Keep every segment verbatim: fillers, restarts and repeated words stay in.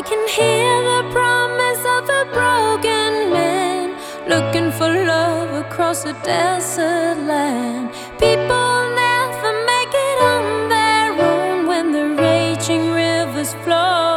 I can hear the promise of a broken man, looking for love across a desert land. People never make it on their own when the raging rivers flow.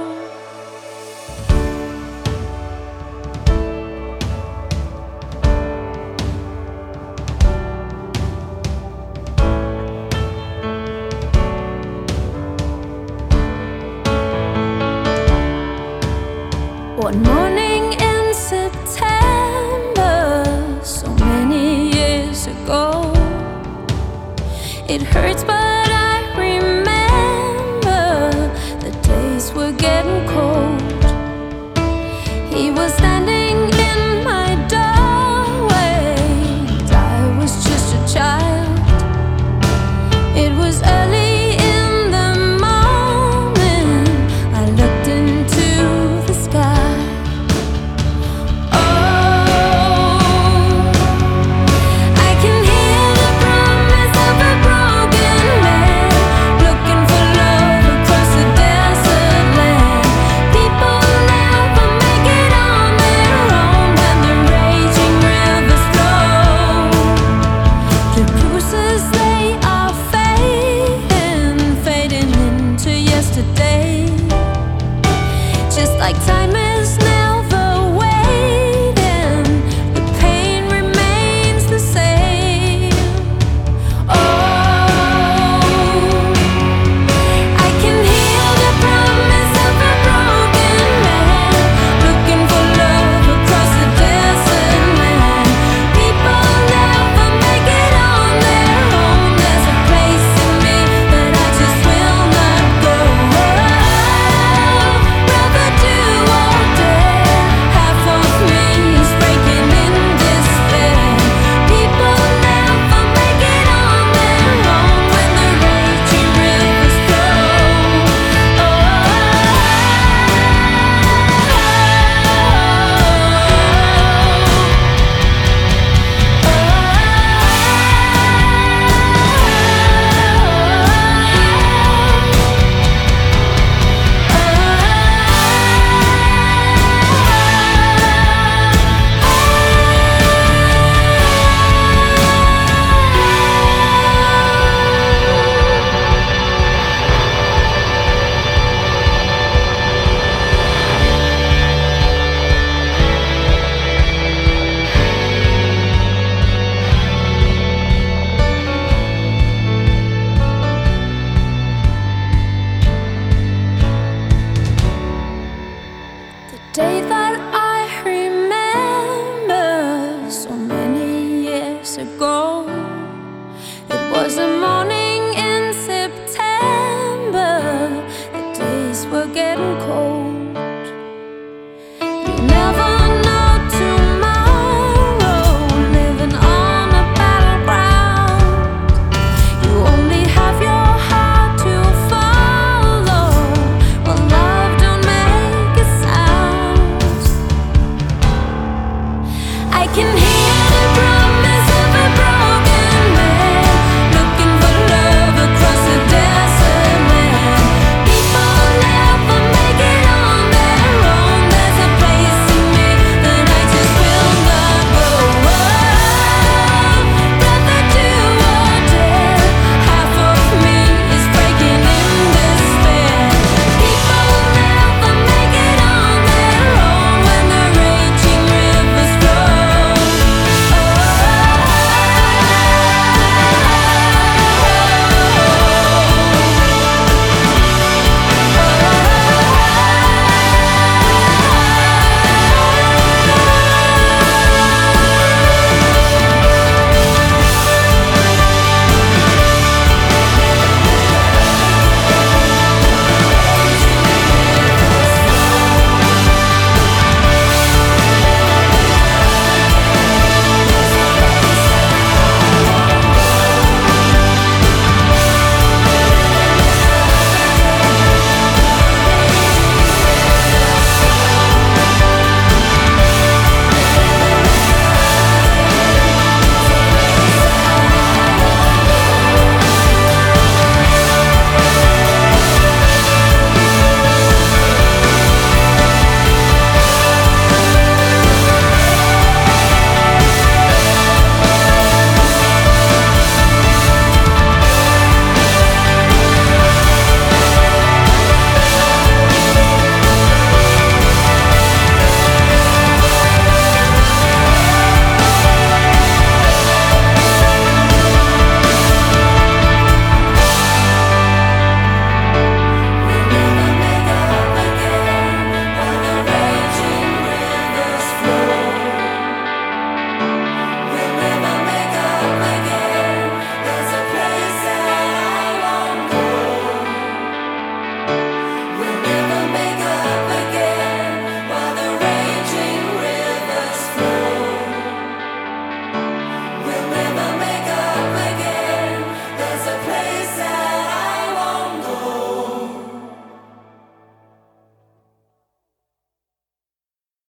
One morning in September, so many years ago, it hurts but I remember the days were getting cold. He was standing in my doorway and I was just a child. It was early in the morning, I looked into the sky. Like time is never waiting, the pain remains the same. Oh, I can hear the promise of a broken man, looking for love across the desert land. People never make it on their own. There's a place in me that I just will not go. Brother, do day that I remember so many years ago. It was a morning in September, the days were getting cold. You never know tomorrow, living on a battleground. You only have your heart to follow, when love don't make a sound. I can